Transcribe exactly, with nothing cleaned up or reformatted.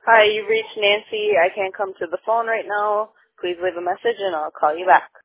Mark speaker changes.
Speaker 1: Hi, you reached Nancy. I can't come to the phone right now. Please leave a message and I'll call you back.